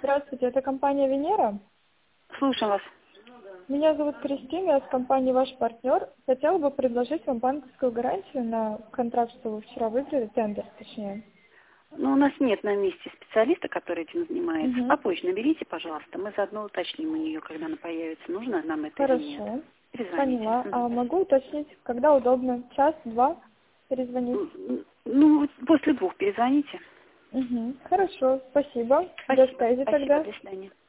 Здравствуйте, это компания «Венера». Слушаю вас. Меня зовут Кристина, я с компании «Ваш партнер». Хотела бы предложить вам банковскую гарантию на контракт, что вы вчера выиграли, тендер, точнее. Ну, у нас нет на месте специалиста, который этим занимается. Угу. Попозже наберите, пожалуйста. Мы заодно уточним у нее, когда она появится. Нужно нам это или нет. Хорошо, Перезвоните. поняла. А могу уточнить, когда удобно? Час-два перезвонить? Ну, после 2 перезвоните. Угу. Хорошо, спасибо. До Спасибо. связи Спасибо. тогда. До свидания.